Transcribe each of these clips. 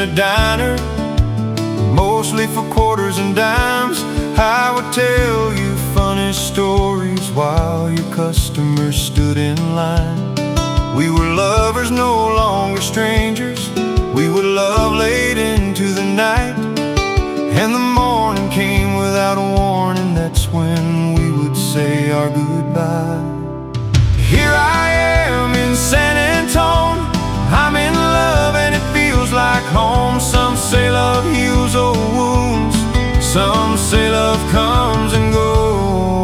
a diner, mostly for quarters and dimes. I would tell you funny stories while your customers stood in line. We were lovers, no longer strangers. We would love late into the night, and the morning came without a warning. That's when we would say our goodbye. Here I am in San Antone, I'm in love and it feels like home. Some say love heals old wounds, some say love comes and goes.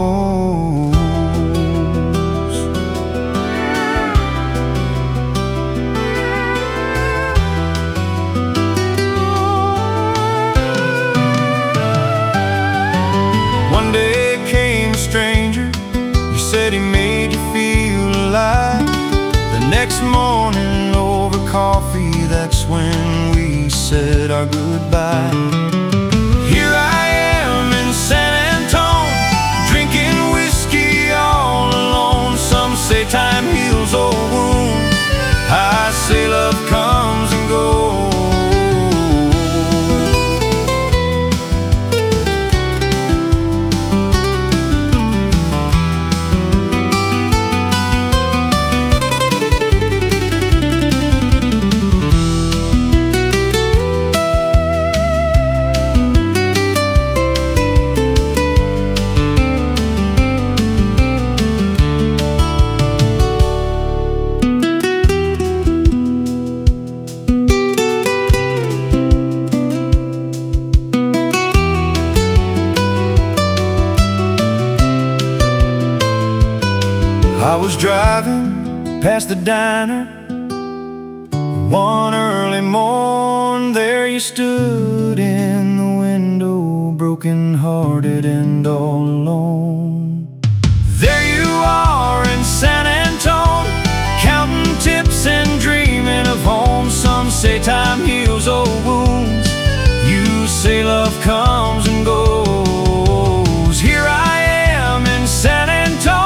One day came a stranger, he said he made you feel alive. The next morning over coffee, that's when we said our goodbye. Here I am in San Antone, drinking whiskey all alone. Some say time heals old wounds, I say love comes and goes. I was driving past the diner one early morn. There you stood in the window, broken-hearted and all alone. There you are in San Antone, counting tips and dreaming of home. Some say time heals old wounds, you say love comes and goes. Here I am in San Antone,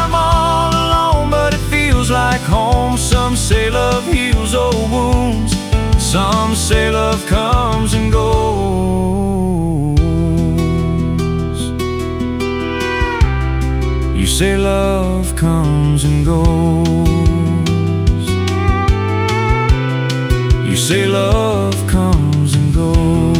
like home. Some say love heals old wounds, some say love comes and goes. You say love comes and goes. You say love comes and goes.